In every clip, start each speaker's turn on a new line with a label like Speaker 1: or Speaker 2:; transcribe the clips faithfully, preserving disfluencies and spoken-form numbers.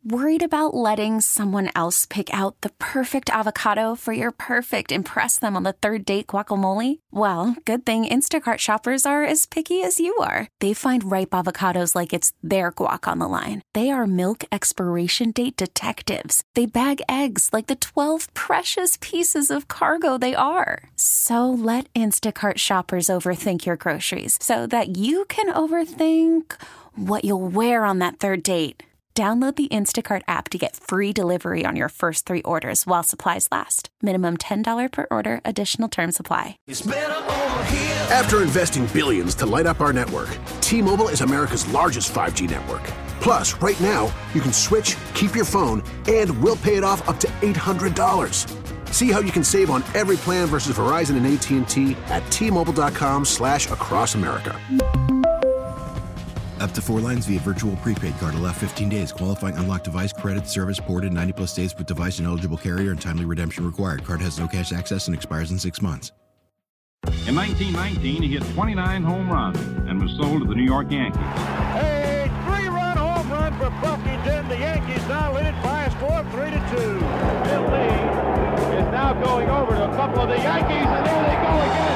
Speaker 1: Worried about letting someone else pick out the perfect avocado for your perfect impress them on the third date guacamole? Well, good thing Instacart shoppers are as picky as you are. They find ripe avocados like it's their guac on the line. They are milk expiration date detectives. They bag eggs like the twelve precious pieces of cargo they are. So let Instacart shoppers overthink your groceries so that you can overthink what you'll wear on that third date. Download the Instacart app to get free delivery on your first three orders while supplies last. Minimum ten dollars per order. Additional terms apply.
Speaker 2: After investing billions to light up our network, T-Mobile is America's largest five G network. Plus, right now, you can switch, keep your phone, and we'll pay it off up to eight hundred dollars. See how you can save on every plan versus Verizon and A T and T at T-Mobile.com slash across America.
Speaker 3: Up to four lines via virtual prepaid card. Allow fifteen days. Qualifying unlocked device credit service ported ninety plus days with device and eligible carrier and timely redemption required. Card has no cash access and expires in six months.
Speaker 4: In nineteen nineteen, he hit twenty-nine home runs and was sold to the New York Yankees.
Speaker 5: A three-run home run for Buffington. The Yankees now lead it by a score of three to two. Bill Lee is now going over to a couple of the Yankees, and there they go again.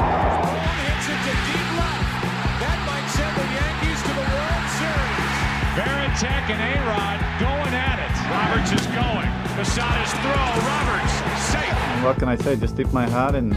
Speaker 6: Hits it to deep left. That might send the Yankees to the World Series.
Speaker 7: Varitek and A-Rod going at it. Roberts is going. Posada's throw. Roberts safe.
Speaker 8: What can I say? Just tip my hat and,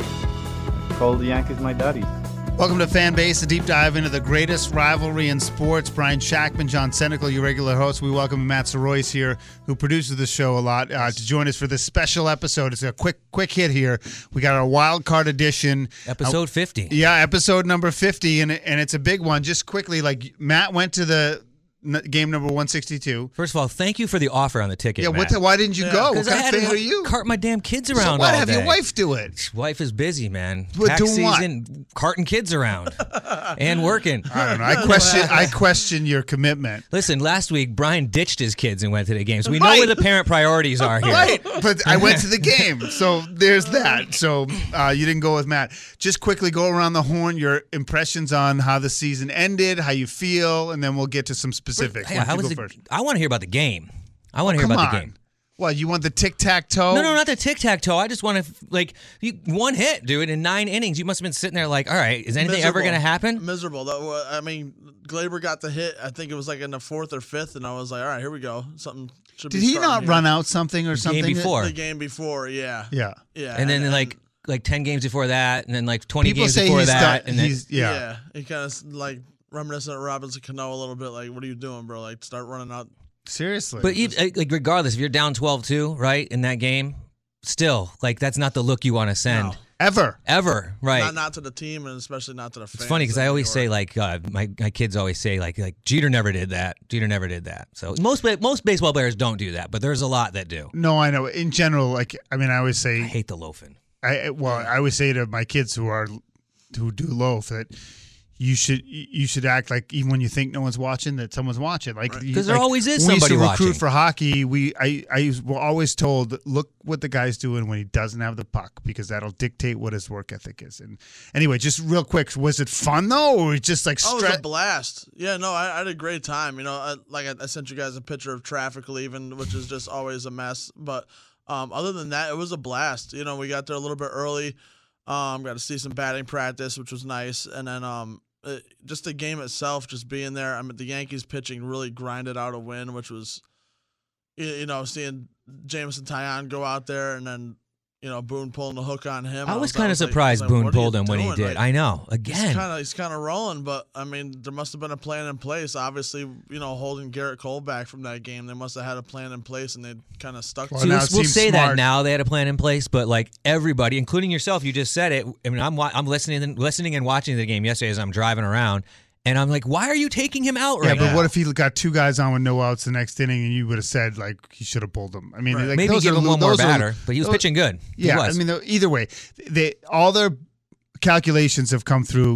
Speaker 8: and call the Yankees my daddies.
Speaker 9: Welcome to Fan Base, a deep dive into the greatest rivalry in sports. Brian Shackman, John Senecal, your regular host. We welcome Matt Soroyce here, who produces the show a lot, uh, to join us for this special episode. It's a quick quick hit here. We got our wild card edition.
Speaker 10: Episode fifty.
Speaker 9: Uh, yeah, episode number fifty, and, and it's a big one. Just quickly, like, Matt went to the n- game number one sixty-two.
Speaker 10: First of all, thank you for the offer on the ticket,
Speaker 9: Yeah,
Speaker 10: Matt.
Speaker 9: what the, why didn't you
Speaker 10: Yeah.
Speaker 9: go? What
Speaker 10: 'Cause
Speaker 9: kind
Speaker 10: I
Speaker 9: of
Speaker 10: had
Speaker 9: fan
Speaker 10: to
Speaker 9: are you?
Speaker 10: cart my damn kids around
Speaker 9: So
Speaker 10: all
Speaker 9: what? Have
Speaker 10: day.
Speaker 9: your wife do it.
Speaker 10: Wife is busy, man.
Speaker 9: But
Speaker 10: Tax
Speaker 9: doing what?
Speaker 10: season, carting kids around and working.
Speaker 9: I don't know. I question I question your commitment.
Speaker 10: Listen, last week, Brian ditched his kids and went to the games. We
Speaker 9: Right.
Speaker 10: know where the parent priorities are here.
Speaker 9: Right, but I went to the game, so there's that. So uh, you didn't go with Matt. Just quickly go around the horn, your impressions on how the season ended, how you feel, and then we'll get to some specifics.
Speaker 10: Hey,
Speaker 9: Why
Speaker 10: how
Speaker 9: don't you
Speaker 10: was
Speaker 9: go
Speaker 10: the,
Speaker 9: first?
Speaker 10: I want to hear about the game. I want to hear
Speaker 9: Come
Speaker 10: about
Speaker 9: on.
Speaker 10: the game.
Speaker 9: What, you want the tic-tac-toe?
Speaker 10: No, no, not the tic-tac-toe. I just want to, like, you, one hit, dude, in nine innings. You must have been sitting there like, all right, is anything ever
Speaker 11: Miserable.
Speaker 10: going to happen?
Speaker 11: Miserable. Though. I mean, Glaber got the hit. I think it was like in the fourth or fifth, and I was like, all right, here we go. Something should
Speaker 9: Did
Speaker 11: be
Speaker 9: he
Speaker 11: starting
Speaker 9: not
Speaker 11: here.
Speaker 9: run out something or
Speaker 10: The game
Speaker 9: something?
Speaker 10: before.
Speaker 11: The game before, yeah.
Speaker 9: Yeah.
Speaker 11: Yeah.
Speaker 10: And then, like, like ten games before that, and then, like, twenty
Speaker 9: People
Speaker 10: games
Speaker 9: say
Speaker 10: before
Speaker 9: he's
Speaker 10: that.
Speaker 9: done-
Speaker 10: and then,
Speaker 9: he's- yeah.
Speaker 11: yeah. He kind of, like, reminiscent of Robinson Cano a little bit. Like, what are you doing, bro? Like, start running out.
Speaker 9: Seriously.
Speaker 10: But even, like, regardless, if you're down twelve two, right, in that game, still, like, that's not the look you want to send.
Speaker 11: No.
Speaker 9: Ever.
Speaker 10: Ever, right.
Speaker 11: Not, not to the team, and especially not to the fans.
Speaker 10: It's funny because
Speaker 11: of
Speaker 10: I
Speaker 11: New
Speaker 10: always
Speaker 11: York.
Speaker 10: say, like, uh, my, my kids always say, like, like Jeter never did that. Jeter never did that. So most ba- most baseball players don't do that, but there's a lot that do.
Speaker 9: No, I know. In general, like, I mean, I always say,
Speaker 10: I hate the loafing.
Speaker 9: I well, I always say to my kids who are who do loaf that you should you should act like even when you think no one's watching, that someone's watching. Like, you-
Speaker 10: 'Cause there
Speaker 9: like,
Speaker 10: always is
Speaker 9: when we used
Speaker 10: somebody
Speaker 9: to recruit
Speaker 10: watching.
Speaker 9: for hockey. We I I were always told, look what the guy's doing when he doesn't have the puck, because that'll dictate what his work ethic is. And anyway, just real quick, was it fun though, or just like
Speaker 11: Oh, it was
Speaker 9: stre-
Speaker 11: a blast. Yeah, no, I, I had a great time. You know, I, like I, I sent you guys a picture of traffic leaving, which is just always a mess. But um, other than that, it was a blast. You know, we got there a little bit early. Um, got to see some batting practice, which was nice, and then um, it, just the game itself, just being there. I mean, the Yankees pitching really grinded out a win, which was, you, you know, seeing Jameson Taillon go out there and then, you know, Boone pulling the hook on him.
Speaker 10: I was
Speaker 11: kind
Speaker 10: kind of surprised
Speaker 11: like,
Speaker 10: Boone
Speaker 11: what are you
Speaker 10: pulled him when he
Speaker 11: doing?
Speaker 10: did.
Speaker 11: Like,
Speaker 10: I know.
Speaker 11: He's
Speaker 10: Again.
Speaker 11: kind of he's kind of rolling, but I mean, there must have been a plan in place. Obviously, you know, holding Garrett Cole back from that game, they must have had a plan in place, and they kind of stuck.
Speaker 9: Well,
Speaker 11: to
Speaker 10: See,
Speaker 11: it.
Speaker 9: now
Speaker 10: we'll
Speaker 9: it
Speaker 10: we'll
Speaker 9: seems
Speaker 10: say that
Speaker 9: smart.
Speaker 10: now they had a plan in place, but like everybody, including yourself, you just said it. I mean, I'm wa- I'm listening and listening and watching the game yesterday as I'm driving around, and I'm like, why are you taking him out
Speaker 9: Yeah,
Speaker 10: right
Speaker 9: but
Speaker 10: now?
Speaker 9: what if he got two guys on with no outs the next inning, and you would have said like he should have pulled them? I mean,
Speaker 11: Right.
Speaker 9: like,
Speaker 10: Maybe
Speaker 9: those
Speaker 10: give
Speaker 9: are,
Speaker 10: him
Speaker 9: lo-
Speaker 10: one more
Speaker 9: those are-
Speaker 10: batter, but he was
Speaker 9: those-
Speaker 10: pitching good. He
Speaker 9: Yeah,
Speaker 10: was.
Speaker 9: I mean, though, either way, they all their calculations have come through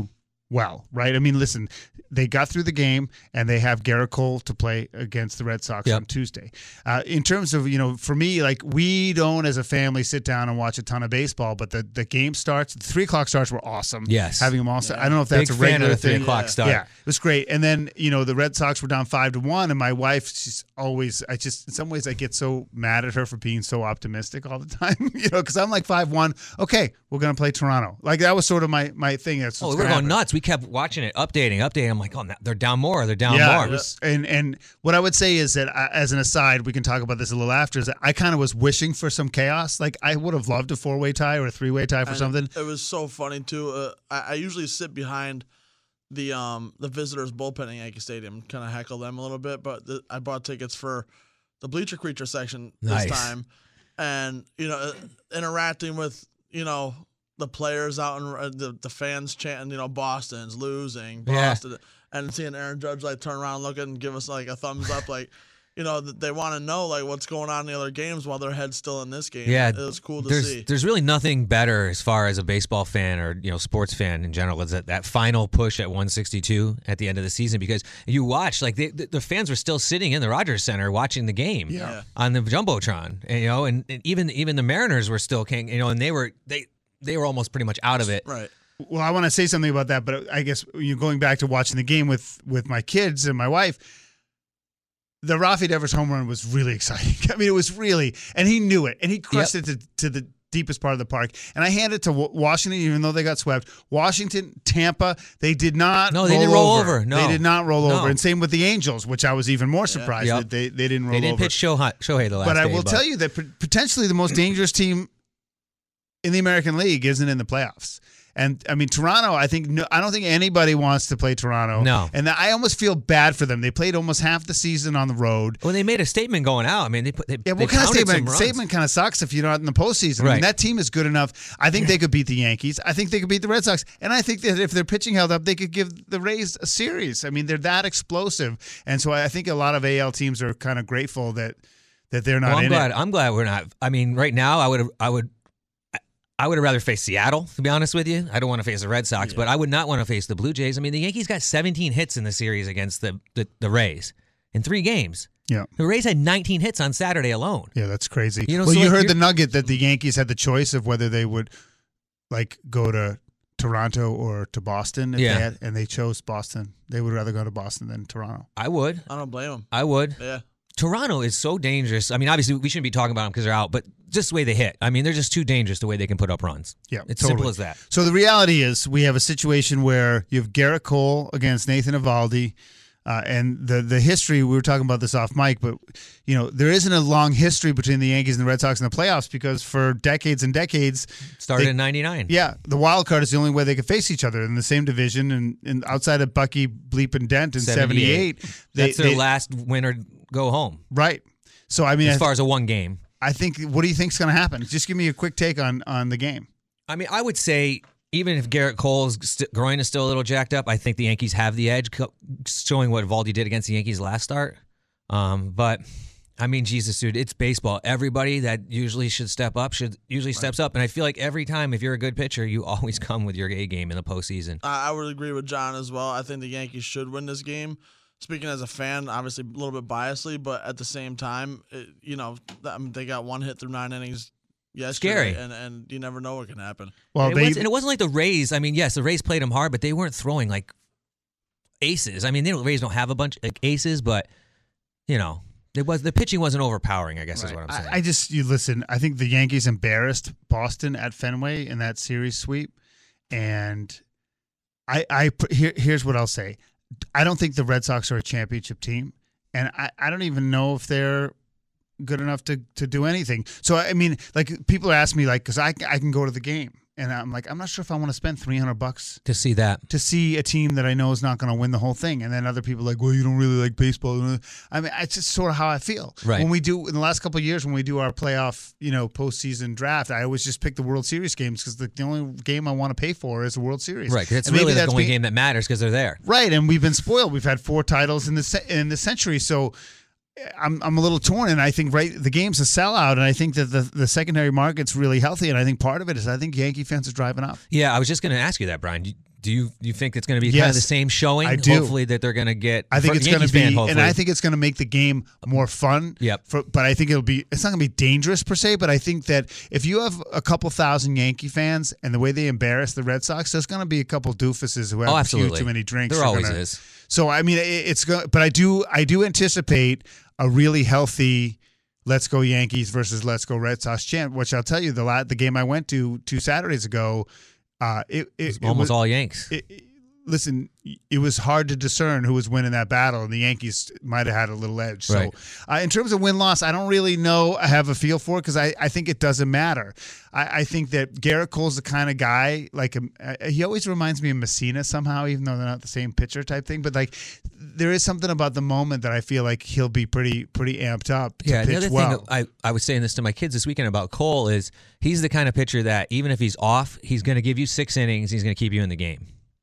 Speaker 9: well, right? I mean, listen, they got through the game, and they have Garrett Cole to play against the Red Sox
Speaker 10: yep.
Speaker 9: on Tuesday. Uh, in terms of, you know, for me, like, we don't as a family sit down and watch a ton of baseball, but the, the game starts, the three o'clock starts were awesome.
Speaker 10: Yes.
Speaker 9: Having them all,
Speaker 11: yeah.
Speaker 9: I don't know if that's
Speaker 10: Big
Speaker 9: a regular
Speaker 10: fan of the
Speaker 9: thing.
Speaker 10: three o'clock
Speaker 9: yeah.
Speaker 10: start.
Speaker 9: Yeah, it was great. And then, you know, the Red Sox were down five to one, and my wife, she's always, I just, in some ways, I get so mad at her for being so optimistic all the time, you know, because I'm like five one, okay, we're going to play Toronto. Like, that was sort of my, my thing. That's
Speaker 10: oh, we
Speaker 9: what's
Speaker 10: were
Speaker 9: gonna
Speaker 10: going
Speaker 9: happen.
Speaker 10: nuts. We kept watching it, updating, updating. I'm like, oh, they're down more. They're down
Speaker 9: yeah,
Speaker 10: more.
Speaker 9: it was, and and what I would say is that, I, as an aside, we can talk about this a little after, is that I kind of was wishing for some chaos. Like, I would have loved a four-way tie or a three-way tie for
Speaker 11: and
Speaker 9: something.
Speaker 11: It was so funny, too. Uh, I, I usually sit behind the um the visitors' bullpen at Yankee Stadium, kind of heckle them a little bit, but the, I bought tickets for the Bleacher Creature section
Speaker 10: Nice.
Speaker 11: this time. And, you know, interacting with, you know, the players out and the, the fans chanting, you know, Boston's losing, Boston. Yeah. And seeing Aaron Judge, like, turn around, look and give us, like, a thumbs up, like, you know, they want to know, like, what's going on in the other games while their head's still in this game.
Speaker 10: Yeah,
Speaker 11: it was cool to
Speaker 10: there's,
Speaker 11: see.
Speaker 10: There's really nothing better as far as a baseball fan or, you know, sports fan in general is that, that final push at one sixty-two at the end of the season, because you watch, like, they, the, the fans were still sitting in the Rogers Center watching the game
Speaker 9: Yeah.
Speaker 10: on the Jumbotron, and, you know, and, and even even the Mariners were still, you know, and they were they they were almost pretty much out of it.
Speaker 11: Right.
Speaker 9: Well, I want to say something about that, but I guess you're going back to watching the game with, with my kids and my wife. The Rafi Devers home run was really exciting. I mean, it was really, and he knew it, and he crushed
Speaker 10: Yep.
Speaker 9: it to, to the deepest part of the park. And I hand it to Washington, even though they got swept. Washington, Tampa, they did not.
Speaker 10: No, they
Speaker 9: roll
Speaker 10: didn't roll
Speaker 9: over.
Speaker 10: over. No.
Speaker 9: They did not roll
Speaker 10: No.
Speaker 9: over. And same with the Angels, which I was even more surprised
Speaker 10: Yep.
Speaker 9: that they, they didn't roll
Speaker 10: They didn't
Speaker 9: over.
Speaker 10: pitch Shohei, Shohei the last
Speaker 9: But I
Speaker 10: day,
Speaker 9: will tell you that p- potentially the most dangerous team in the American League isn't in the playoffs. And I mean, Toronto, I think, no, I don't think anybody wants to play Toronto.
Speaker 10: No.
Speaker 9: And I almost feel bad for them. They played almost half the season on the road.
Speaker 10: Well, they made a statement going out. I mean, they put they,
Speaker 9: Yeah,
Speaker 10: they
Speaker 9: what kind of
Speaker 10: counted some
Speaker 9: statement?
Speaker 10: runs.
Speaker 9: Statement kind of sucks if you're not in the postseason. I
Speaker 10: Right.
Speaker 9: mean, that team is good enough. I think they could beat the Yankees. I think they could beat the Red Sox. And I think that if their pitching held up, they could give the Rays a series. I mean, they're that explosive. And so I think a lot of A L teams are kind of grateful that that they're not
Speaker 10: Well, I'm
Speaker 9: in
Speaker 10: glad.
Speaker 9: it.
Speaker 10: I'm glad we're not. I mean, right now, I would I would I would have rather faced Seattle, to be honest with you. I don't want to face the Red Sox,
Speaker 11: Yeah.
Speaker 10: but I would not want to face the Blue Jays. I mean, the Yankees got seventeen hits in the series against the the, the Rays in three games.
Speaker 9: Yeah.
Speaker 10: The Rays had nineteen hits on Saturday alone.
Speaker 9: Yeah, that's crazy.
Speaker 10: You know,
Speaker 9: well,
Speaker 10: so
Speaker 9: you
Speaker 10: like
Speaker 9: heard
Speaker 10: you're-
Speaker 9: the nugget that the Yankees had the choice of whether they would, like, go to Toronto or to Boston. If
Speaker 10: Yeah.
Speaker 9: they had, and they chose Boston. They would rather go to Boston than Toronto.
Speaker 10: I would.
Speaker 11: I don't blame them.
Speaker 10: I would.
Speaker 11: Yeah.
Speaker 10: Toronto is so dangerous. I mean, obviously, we shouldn't be talking about them because they're out, but just the way they hit. I mean, they're just too dangerous the way they can put up runs.
Speaker 9: Yeah,
Speaker 10: It's
Speaker 9: totally.
Speaker 10: simple as that.
Speaker 9: So the reality is we have a situation where you have Garrett Cole against Nathan Eovaldi. Uh, and the the history, we were talking about this off mic, but, you know, there isn't a long history between the Yankees and the Red Sox in the playoffs because for decades and decades.
Speaker 10: Started
Speaker 9: they-
Speaker 10: in ninety-nine.
Speaker 9: Yeah, the wild card is the only way they could face each other in the same division. And, and outside of Bucky Bleep and Dent in seventy-eight. they,
Speaker 10: That's their
Speaker 9: they,
Speaker 10: last win or go home.
Speaker 9: Right. So, I mean,
Speaker 10: As
Speaker 9: I,
Speaker 10: far as a one game.
Speaker 9: I think, what do you think is going to happen? Just give me a quick take on, on the game.
Speaker 10: I mean, I would say even if Garrett Cole's st- groin is still a little jacked up, I think the Yankees have the edge, co- showing what Eovaldi did against the Yankees last start. Um, but, I mean, Jesus, dude, it's baseball. Everybody that usually should step up should usually steps up. And I feel like every time, if you're a good pitcher, you always come with your A game in the postseason.
Speaker 11: I I would agree with John as well. I think the Yankees should win this game. Speaking as a fan, obviously a little bit biasly, but at the same time, it, you know, I mean, they got one hit through nine innings yesterday,
Speaker 10: Scary.
Speaker 11: and, and you never know what can happen.
Speaker 9: Well,
Speaker 10: and, it
Speaker 9: they,
Speaker 10: was, and it wasn't like the Rays. I mean, yes, the Rays played them hard, but they weren't throwing like aces. I mean, they don't, Rays don't have a bunch of aces, but, you know, it was the pitching wasn't overpowering, I guess is what I'm saying.
Speaker 9: I, I just, you listen, I think the Yankees embarrassed Boston at Fenway in that series sweep. And I, I here, here's what I'll say. I don't think the Red Sox are a championship team. And I, I don't even know if they're good enough to, to do anything. So, I mean, like, people ask me, like, because I, I can go to the game. And I'm like, I'm not sure if I want to spend three hundred bucks
Speaker 10: to see that.
Speaker 9: to see a team that I know is not going to win the whole thing. And then other people are like, well, you don't really like baseball. I mean, it's just sort of how I feel.
Speaker 10: Right.
Speaker 9: When we do, in the last couple of years, when we do our playoff, you know, postseason draft, I always just pick the World Series games because the, the only game I want to pay for is the World Series.
Speaker 10: Right, 'cause it's
Speaker 9: And maybe
Speaker 10: really the
Speaker 9: that's
Speaker 10: only
Speaker 9: being-
Speaker 10: game that matters because they're there.
Speaker 9: Right, and we've been spoiled. We've had four titles in the ce- in the century, so I'm I'm a little torn. And I think right the game's a sellout, and I think that the the secondary market's really healthy. And I think part of it is I think Yankee fans are driving up.
Speaker 10: Yeah, I was just going to ask you that, Brian. Do you, Do you you think it's going to be
Speaker 9: Yes,
Speaker 10: kind of the same showing?
Speaker 9: I do.
Speaker 10: Hopefully that they're going to get.
Speaker 9: I think
Speaker 10: for
Speaker 9: it's going to
Speaker 10: Yankees
Speaker 9: be,
Speaker 10: fan,
Speaker 9: and
Speaker 10: hopefully.
Speaker 9: I think it's going to make the game more fun.
Speaker 10: Yep.
Speaker 9: For, but I think it'll be. It's not going to be dangerous per se. But I think that if you have a couple thousand Yankee fans and the way they embarrass the Red Sox, there's going to be a couple doofuses who have
Speaker 10: Oh,
Speaker 9: a few
Speaker 10: absolutely.
Speaker 9: too many drinks.
Speaker 10: There
Speaker 9: are
Speaker 10: always
Speaker 9: gonna-
Speaker 10: is.
Speaker 9: So I mean, it, it's going. But I do. I do anticipate a really healthy Let's Go Yankees versus Let's Go Red Sox chant. Which I'll tell you, the la- the game I went to two Saturdays ago, uh, it, it,
Speaker 10: It's
Speaker 9: it
Speaker 10: almost
Speaker 9: was,
Speaker 10: all Yanks.
Speaker 9: It, it, listen, it was hard to discern who was winning that battle, and the Yankees might have had a little edge. So,
Speaker 10: Right.
Speaker 9: uh, in terms of win-loss, I don't really know. I have a feel for it because I, I think it doesn't matter. I, I think that Garrett Cole's the kind of guy, like, um, uh, he always reminds me of Messina somehow, even though they're not the same pitcher type thing. But, like, there is something about the moment that I feel like he'll be pretty pretty amped up to
Speaker 10: Yeah,
Speaker 9: pitch
Speaker 10: the other
Speaker 9: well.
Speaker 10: thing I, I was saying this to my kids this weekend about Cole is he's the kind of pitcher that even if he's off, he's going to give you six innings. He's going to keep you in the game.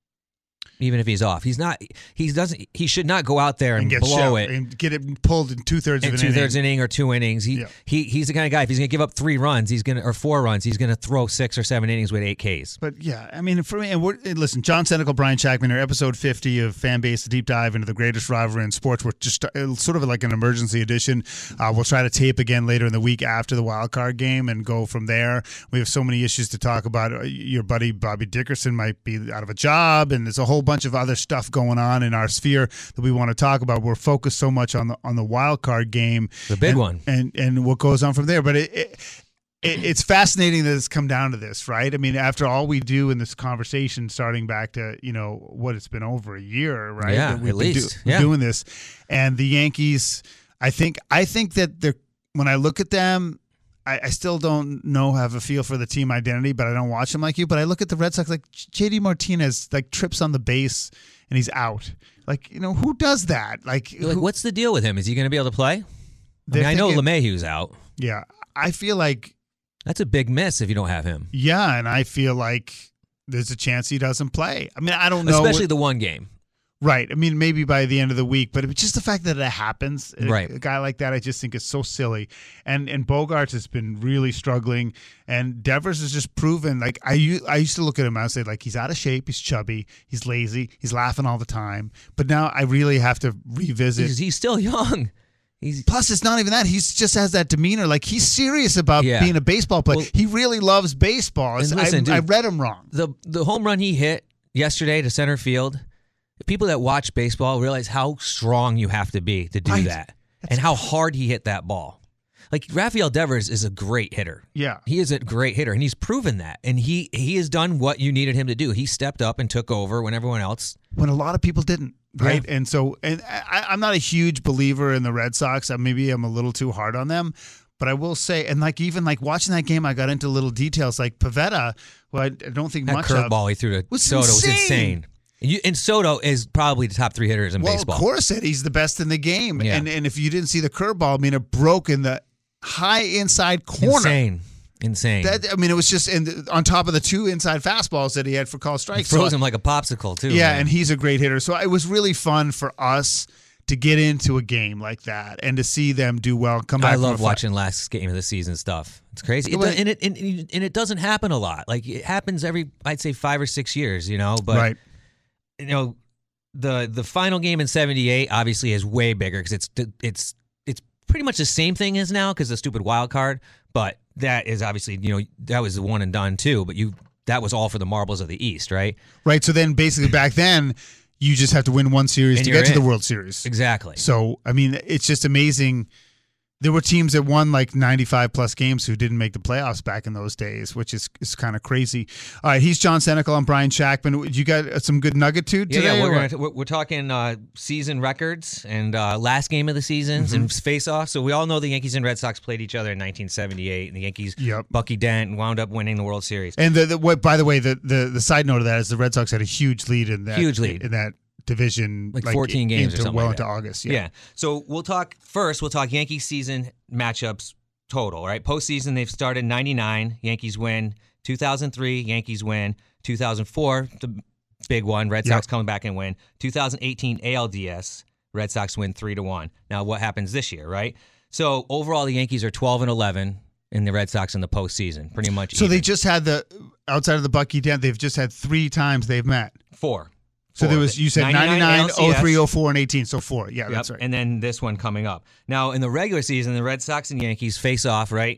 Speaker 10: Even if he's off, he's not. He doesn't. He should not go out there and,
Speaker 9: and get
Speaker 10: blow
Speaker 9: shelled
Speaker 10: it
Speaker 9: and get it pulled in two thirds of
Speaker 10: in
Speaker 9: an
Speaker 10: two
Speaker 9: inning.
Speaker 10: thirds inning or two innings. He
Speaker 9: Yeah.
Speaker 10: he he's the kind of guy. If he's going to give up three runs, he's going to or four runs, he's going to throw six or seven innings with eight Ks.
Speaker 9: But yeah, I mean, for me, and we're, and listen, John Senecal, Brian Shackman here, episode fifty of Fanbase, a deep dive into the greatest rivalry in sports. We're just uh, sort of like an emergency edition. Uh, we'll try to tape again later in the week after the wild card game and go from there. We have so many issues to talk about. Uh, Your buddy Bobby Dickerson might be out of a job, and there's a whole bunch of other stuff going on in our sphere that we want to talk about. We're focused so much on the on the wild card game,
Speaker 10: The big
Speaker 9: and,
Speaker 10: one,
Speaker 9: and and what goes on from there. But it. it It, it's fascinating that it's come down to this, right? I mean, after all we do in this conversation, starting back to, you know, what it's been over a year, right?
Speaker 10: Yeah,
Speaker 9: that we've
Speaker 10: at
Speaker 9: been
Speaker 10: least.
Speaker 9: do,
Speaker 10: Yeah.
Speaker 9: doing this. And the Yankees, I think I think that they're when I look at them, I, I still don't know, have a feel for the team identity, but I don't watch them like you. But I look at the Red Sox, like J D Martinez, like trips on the base and he's out. Like, you know, who does that? Like,
Speaker 10: You're like,
Speaker 9: who,
Speaker 10: what's the deal with him? Is he going to be able to play? I,
Speaker 9: They're
Speaker 10: mean, I know
Speaker 9: thinking-
Speaker 10: LeMahieu's out.
Speaker 9: yeah, I feel like.
Speaker 10: That's a big miss if you don't have him.
Speaker 9: Yeah, and I feel like there's a chance he doesn't play. I mean, I don't know.
Speaker 10: Especially
Speaker 9: what,
Speaker 10: the one game.
Speaker 9: Right. I mean, maybe by the end of the week, but it's just the fact that it happens. a-
Speaker 10: Right.
Speaker 9: A guy like that, I just think is so silly. And and Bogarts has been really struggling, and Devers has just proven. Like I, u- I used to look at him and I would say, like, he's out of shape, he's chubby, he's lazy, he's laughing all the time. But now I really have to revisit.
Speaker 10: Because he's still young. He's
Speaker 9: Plus, it's not even that. He just has that demeanor. Like, he's serious about
Speaker 10: Yeah.
Speaker 9: being a baseball player.
Speaker 10: Well-
Speaker 9: he really loves baseball.
Speaker 10: And listen,
Speaker 9: I,
Speaker 10: dude,
Speaker 9: I read him wrong.
Speaker 10: the the home run he hit yesterday to center field. People that watch baseball realize how strong you have to be to do
Speaker 9: Right.
Speaker 10: that, and how hard he hit that ball. Like Rafael Devers is a great hitter.
Speaker 9: Yeah.
Speaker 10: He is a great hitter, and he's proven that. And he he has done what you needed him to do. He stepped up and took over when everyone else.
Speaker 9: When a lot of people didn't, right?
Speaker 10: Yeah.
Speaker 9: And so, and I, I'm not a huge believer in the Red Sox. I, maybe I'm a little too hard on them, but I will say, and like even like watching that game, I got into little details like Pavetta, who I don't think
Speaker 10: That
Speaker 9: much of.
Speaker 10: curveball he threw to
Speaker 9: was
Speaker 10: Soto was
Speaker 9: insane.
Speaker 10: insane. And, you, and Soto is probably the top three hitters in
Speaker 9: Well,
Speaker 10: baseball.
Speaker 9: of course, it. He's the best in the game,
Speaker 10: Yeah.
Speaker 9: and and if you didn't see the curveball, I mean, it broke in the high inside corner.
Speaker 10: Insane, insane.
Speaker 9: That I mean, it was just in the, on top of the two inside fastballs that he had for call strikes.
Speaker 10: Froze
Speaker 9: So-
Speaker 10: him like a popsicle too.
Speaker 9: Yeah,
Speaker 10: man.
Speaker 9: and he's a great hitter. So it was really fun for us to get into a game like that and to see them do well. Come back.
Speaker 10: I
Speaker 9: from
Speaker 10: love
Speaker 9: a fi-
Speaker 10: watching last game of the season stuff. It's crazy, it,
Speaker 9: Well,
Speaker 10: does- and it and, and it doesn't happen a lot. Like it happens every, I'd say five or six years, you know. But
Speaker 9: Right.
Speaker 10: you know, the the final game in seventy-eight obviously is way bigger because it's it's it's pretty much the same thing as now because the stupid wild card. But that is obviously, you know, that was the one and done too. But you that was all for the marbles of the East, right?
Speaker 9: Right. So then basically back then, you just have to win one series
Speaker 10: And
Speaker 9: to
Speaker 10: you're
Speaker 9: get to
Speaker 10: in.
Speaker 9: the World Series.
Speaker 10: Exactly.
Speaker 9: So, I mean, it's just amazing. There were teams that won like ninety-five plus games who didn't make the playoffs back in those days, which is, is kind of crazy. All right, he's John Senecal. I'm Brian Shackman. You got some good nugget too
Speaker 10: Yeah,
Speaker 9: today?
Speaker 10: yeah,
Speaker 9: or
Speaker 10: we're
Speaker 9: what?
Speaker 10: gonna, we're, we're talking uh, season records and uh, last game of the seasons
Speaker 9: Mm-hmm.
Speaker 10: and face off. So we all know the Yankees and Red Sox played each other in nineteen seventy-eight, and the Yankees,
Speaker 9: Yep.
Speaker 10: Bucky Dent, wound up winning the World Series.
Speaker 9: And the, the what? By the way, the, the the side note of that is the Red Sox had a huge lead in that
Speaker 10: Huge lead.
Speaker 9: in that division,
Speaker 10: Like fourteen games
Speaker 9: into,
Speaker 10: or something
Speaker 9: well
Speaker 10: like
Speaker 9: into
Speaker 10: that.
Speaker 9: August.
Speaker 10: Yeah.
Speaker 9: Yeah.
Speaker 10: So we'll talk first. We'll talk Yankee season matchups total. Right, postseason they've started ninety-nine. Yankees win. two thousand three, Yankees win. two thousand four, the big one. Red Sox
Speaker 9: Yep.
Speaker 10: coming back and win. two thousand eighteen A L D S. Red Sox win three to one. Now what happens this year? Right. So overall, the Yankees are twelve and eleven in the Red Sox in the postseason, pretty much.
Speaker 9: So
Speaker 10: even.
Speaker 9: they just had the outside of the Bucky Dent. They've just had three times they've met.
Speaker 10: Four.
Speaker 9: So
Speaker 10: four.
Speaker 9: there was you said ninety-nine, oh three, oh four, and eighteen. So four. Yeah,
Speaker 10: yep.
Speaker 9: that's right.
Speaker 10: And then this one coming up. Now in the regular season, the Red Sox and Yankees face off right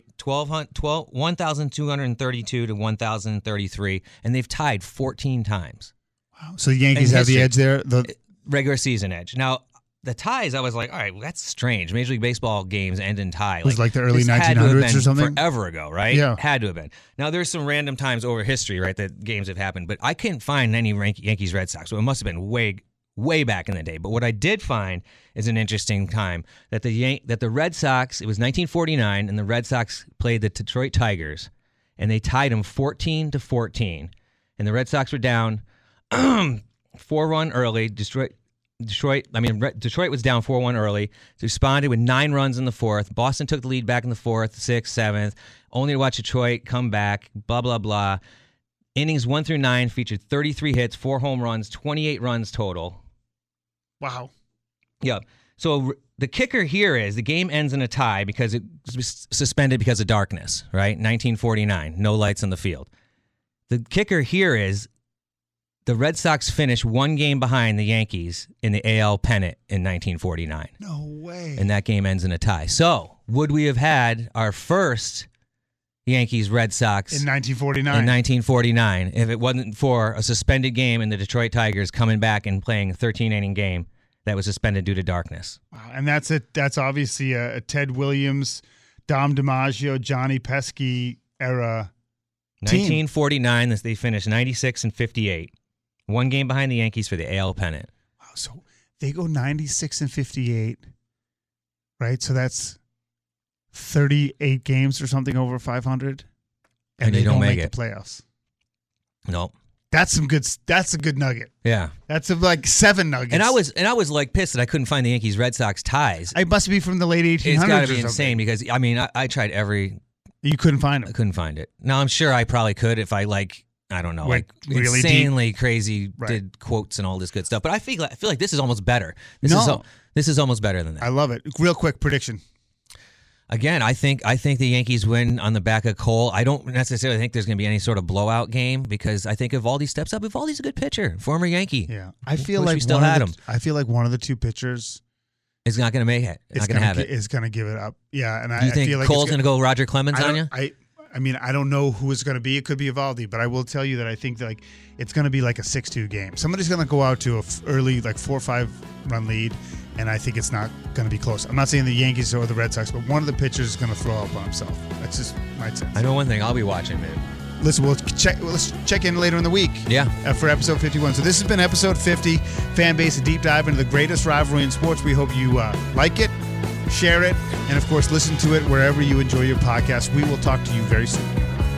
Speaker 10: one thousand two hundred thirty-two to one thousand thirty-three, and they've tied fourteen times.
Speaker 9: Wow. So the Yankees have the edge there. The
Speaker 10: regular season edge. Now. The ties, I was like, all right, well, that's strange. Major League Baseball games end in tie.
Speaker 9: It was like, like the early
Speaker 10: nineteen
Speaker 9: hundreds or something?
Speaker 10: Forever ago, right?
Speaker 9: Yeah.
Speaker 10: Had to have been. Now, there's some random times over history, right, that games have happened, but I couldn't find any Yankees Red Sox, so it must have been way, way back in the day. But what I did find is an interesting time that the Yan- that the Red Sox, it was nineteen forty-nine, and the Red Sox played the Detroit Tigers, and they tied them fourteen to fourteen, and the Red Sox were down four-run early. Detroit. Detroit, I mean, Detroit was down four one early. Responded with nine runs in the fourth. Boston took the lead back in the fourth, sixth, seventh. Only to watch Detroit come back, blah, blah, blah. Innings one through nine featured thirty-three hits, four home runs, twenty-eight runs total.
Speaker 9: Wow.
Speaker 10: Yep. So the kicker here is the game ends in a tie because it was suspended because of darkness, right? nineteen forty-nine, no lights in the field. The kicker here is the Red Sox finished one game behind the Yankees in the A L pennant in nineteen forty-nine.
Speaker 9: No way.
Speaker 10: And that game ends in a tie. So, would we have had our first Yankees-Red Sox
Speaker 9: in nineteen forty-nine?
Speaker 10: In nineteen forty-nine, if it wasn't for a suspended game and the Detroit Tigers coming back and playing a thirteen-inning game that was suspended due to darkness.
Speaker 9: Wow. And that's it. That's obviously a, a Ted Williams, Dom DiMaggio, Johnny Pesky era team.
Speaker 10: nineteen forty-nine, they finished ninety-six and fifty-eight. One game behind the Yankees for the A L pennant.
Speaker 9: Wow, so they go ninety-six and fifty-eight, right? So that's thirty-eight games or something over five hundred, and,
Speaker 10: and
Speaker 9: they
Speaker 10: don't,
Speaker 9: don't
Speaker 10: make,
Speaker 9: make
Speaker 10: it.
Speaker 9: the playoffs.
Speaker 10: Nope.
Speaker 9: That's some good. That's a good nugget.
Speaker 10: Yeah,
Speaker 9: that's a, like seven nuggets.
Speaker 10: And I was and I was like pissed that I couldn't find the Yankees Red Sox ties.
Speaker 9: It must be from the late eighteen hundreds.
Speaker 10: It's got to be
Speaker 9: or
Speaker 10: insane because I mean I, I tried every.
Speaker 9: You couldn't find it.
Speaker 10: I couldn't find it. Now I'm sure I probably could if I like. I don't know,
Speaker 9: Went
Speaker 10: like
Speaker 9: really
Speaker 10: insanely
Speaker 9: deep.
Speaker 10: crazy,
Speaker 9: Right.
Speaker 10: did quotes and all this good stuff. But I feel like, I feel like this is almost better. This
Speaker 9: No.
Speaker 10: is al- this is almost better than that.
Speaker 9: I love it. Real quick prediction.
Speaker 10: Again, I think I think the Yankees win on the back of Cole. I don't necessarily think there's going to be any sort of blowout game because I think Evaldi steps up. Evaldi's a good pitcher, former Yankee.
Speaker 9: Yeah, I feel
Speaker 10: Wish
Speaker 9: like
Speaker 10: we still
Speaker 9: one
Speaker 10: had
Speaker 9: of
Speaker 10: him.
Speaker 9: the, I feel like one of the two pitchers
Speaker 10: Is not going to make it.
Speaker 9: is
Speaker 10: Not going to have
Speaker 9: gi-
Speaker 10: it.
Speaker 9: is going to give it up. Yeah, and
Speaker 10: Do
Speaker 9: I,
Speaker 10: you think
Speaker 9: I feel like
Speaker 10: Cole's
Speaker 9: it's
Speaker 10: going to go Roger Clemens
Speaker 9: I
Speaker 10: on
Speaker 9: don't-
Speaker 10: you?
Speaker 9: I, I mean, I don't know who it's going to be. It could be Evaldi, but I will tell you that I think that, like it's going to be like a six two game. Somebody's going to go out to a f- early like four or five run lead, and I think it's not going to be close. I'm not saying the Yankees or the Red Sox, but one of the pitchers is going to throw up on himself. That's just my sense.
Speaker 10: I know one thing. I'll be watching, man.
Speaker 9: Listen, we'll check. Well, let's check in later in the week.
Speaker 10: Yeah.
Speaker 9: Uh, for episode fifty-one. So this has been episode fifty. Fan base, a deep dive into the greatest rivalry in sports. We hope you uh, like it, share it, and of course, listen to it wherever you enjoy your podcast. We will talk to you very soon.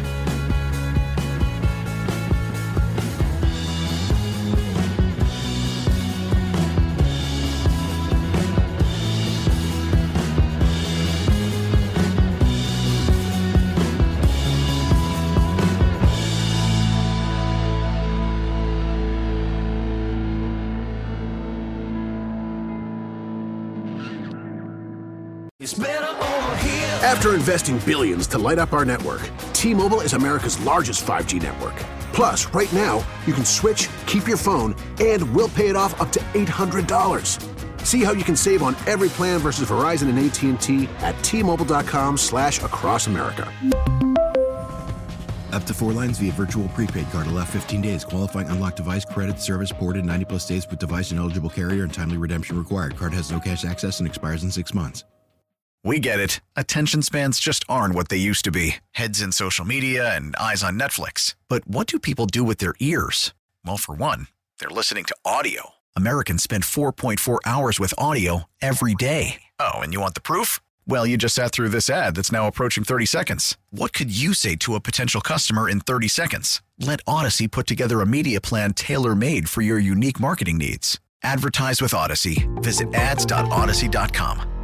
Speaker 2: After investing billions to light up our network, T-Mobile is America's largest five G network. Plus, right now, you can switch, keep your phone, and we'll pay it off up to eight hundred dollars. See how you can save on every plan versus Verizon and A T and T at T-Mobile.com slash across America.
Speaker 3: Up to four lines via virtual prepaid card. Allow fifteen days. Qualifying unlocked device credit service ported ninety plus days with device and eligible carrier and timely redemption required. Card has no cash access and expires in six months.
Speaker 12: We get it. Attention spans just aren't what they used to be. Heads in social media and eyes on Netflix. But what do people do with their ears? Well, for one, they're listening to audio. Americans spend four point four hours with audio every day. Oh, and you want the proof? Well, you just sat through this ad that's now approaching thirty seconds. What could you say to a potential customer in thirty seconds? Let Odyssey put together a media plan tailor-made for your unique marketing needs. Advertise with Odyssey. Visit ads dot odyssey dot com.